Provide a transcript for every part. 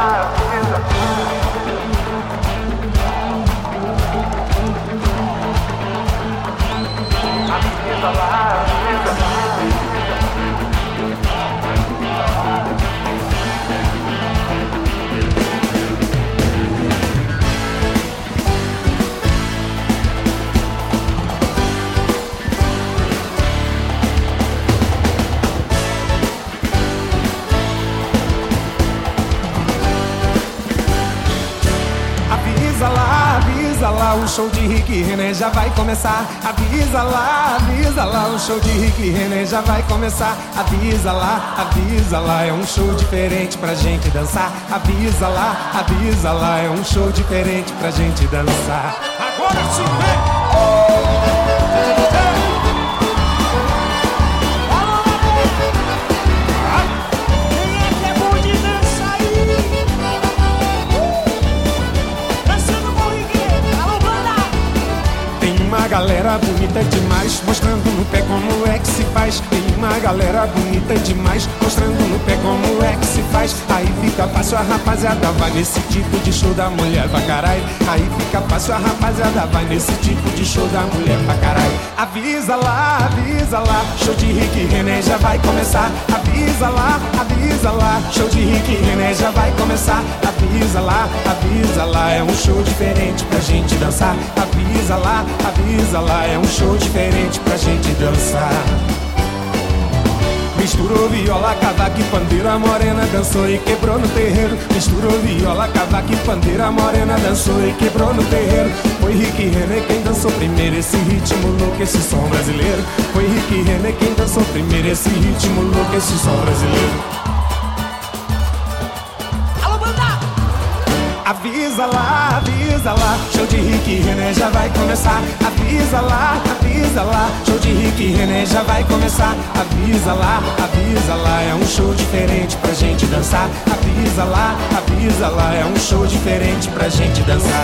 Avisa lá, o show de Rick e René já vai começar. Avisa lá, o show de Rick e René já vai começar. Avisa lá, é um show diferente pra gente dançar. Avisa lá, é um show diferente pra gente dançar. Agora sim, vem! Uma galera bonita demais, mostrando no pé como é que se faz. Tem uma galera bonita demais, mostrando no pé como é que se faz. Aí fica fácil, a rapaziada vai nesse tipo de show da mulher pra caralho. Aí fica fácil, a rapaziada vai nesse tipo de show da mulher pra caralho. Avisa lá, show de Rick e René já vai começar. Avisa lá, show de Rick e René já vai começar. Avisa lá, é um show diferente pra gente dançar. Avisa lá, é um show diferente pra gente dançar. Misturou viola, cavaco e pandeira, a morena dançou e quebrou no terreiro. Misturou viola, cavaco e pandeira, a morena dançou e quebrou no terreiro. Foi Rick e René quem dançou primeiro esse ritmo louco, esse som brasileiro. Foi Rick e René quem dançou primeiro esse ritmo louco, esse som brasileiro. Avisa lá, show de Rick e René já vai começar. Avisa lá, show de Rick e René já vai começar. Avisa lá, é um show diferente pra gente dançar. Avisa lá, é um show diferente pra gente dançar.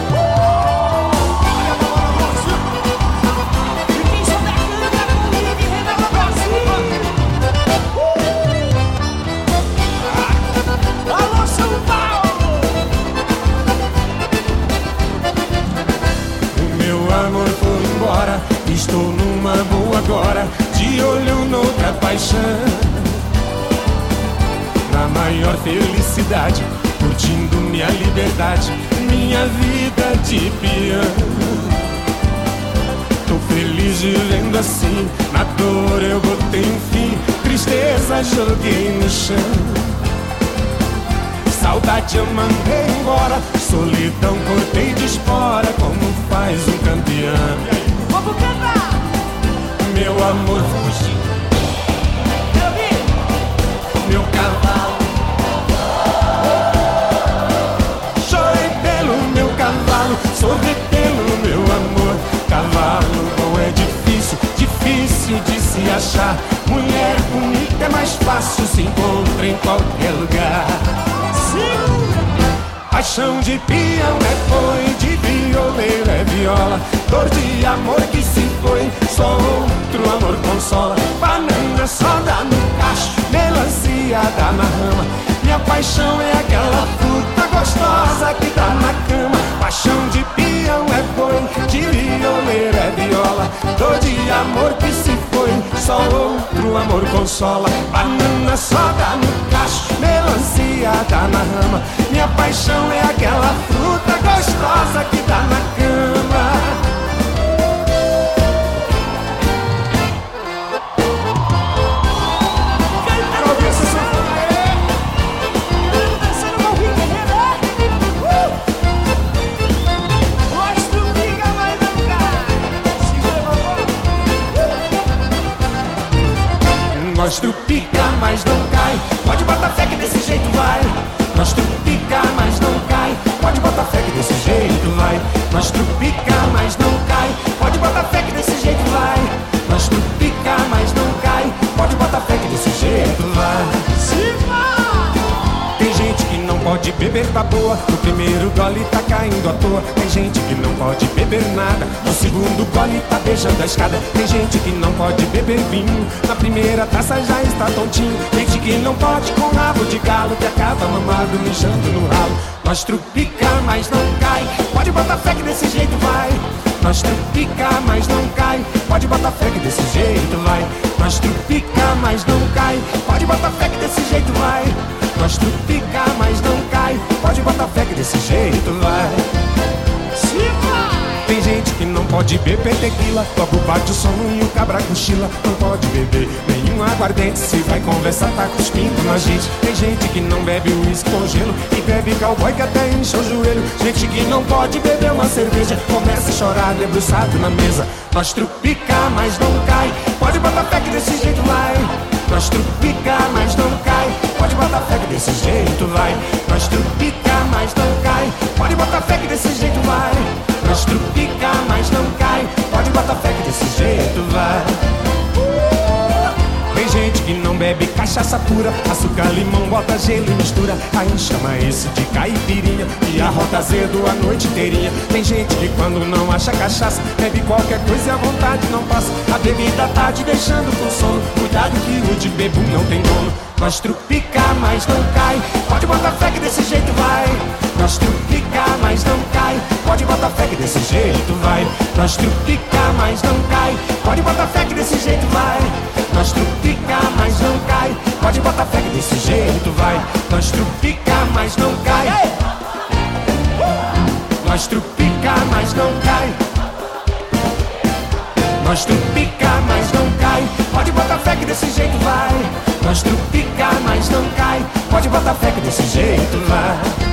Estou numa boa agora, de olho noutra paixão. Na maior felicidade, curtindo minha liberdade, minha vida de peão. Tô feliz vivendo assim, na dor eu botei um fim, tristeza joguei no chão. Saudade eu mandei embora, solidão cortei de espora, como faz um campeão. Vamos cantar! Meu amor fugiu, meu cavalo. Chorei pelo meu cavalo, sorri pelo meu amor. Cavalo bom é difícil, difícil de se achar. Mulher bonita é mais fácil, se encontra em qualquer lugar. Sim. Paixão de peão é boi, de violeiro é viola. Dor de amor que se foi, só outro amor consola. Banana só dá no cacho, melancia dá na rama. Minha paixão é aquela fruta gostosa que dá na cama. Paixão de peão é boi, de violeiro é viola. Dor de amor que se foi, só outro amor consola. Banana só dá no cacho, melancia dá na rama. Minha paixão é aquela fruta gostosa que dá na cama. Nós trupica, mas não cai. Pode botar fé que desse jeito vai. Nós trupica, mas não cai. Pode botar fé que desse jeito vai. Nós trupica, mas não cai. Pode botar fé que desse jeito vai. Nós trupica, mas não cai. Pode botar fé que desse jeito vai. Siva! Tem gente que não pode pode beber da boa, no primeiro gole tá caindo à toa. Tem gente que não pode beber nada, no segundo gole tá beijando a escada. Tem gente que não pode beber vinho, na primeira taça já está tontinho. Gente que não pode com rabo de galo, que acaba mamado mijando no ralo. Nós trupica, mas não cai, pode botar fé que desse jeito vai. Nós trupica, mas não cai, pode botar fé que desse jeito vai. Nós trupica, mas não cai, pode botar fé que desse jeito vai. Nós trupica, mas não cai, pode botar fé que desse jeito vai. Tem gente que não pode beber tequila, logo bate o sono e o cabra cochila. Não pode beber nenhum aguardente, se vai conversar tá cuspindo na gente. Tem gente que não bebe uísque com gelo e bebe cowboy que até enche o joelho. Gente que não pode beber uma cerveja, começa a chorar debruçado na mesa. Nós trupica, mas não cai, pode botar fé que desse jeito vai. Nós trupica, mas não cai, pode botar fé que desse jeito vai. Nós trupica, mas não cai, pode botar fé que desse jeito vai. Nós trupica, mas não cai, pode botar fé que desse jeito vai. Tem gente que não bebe cachaça pura, açúcar, limão, bota gelo e mistura. Aí chama esse de caipirinha e arrota azedo a noite inteirinha. Tem gente que quando não acha cachaça, bebe qualquer coisa e a vontade não passa. A bebida tá te deixando com sono, cuidado que o de bebo não tem dono. Nós trupica, mas não cai, pode botar fé que desse jeito vai. Nós trupica, mas não cai, pode botar fé que desse jeito vai. Nós trupica, mas não cai, pode botar fé que desse jeito vai. Nós trupica, mas não cai, pode botar fé que desse jeito vai. Nós trupica, mas não cai. Nós trupica, mas não cai. Nós trupica, mas não cai, pode botar fé que desse jeito vai. Nós trupica, mas não cai, pode botar fé que desse jeito vai.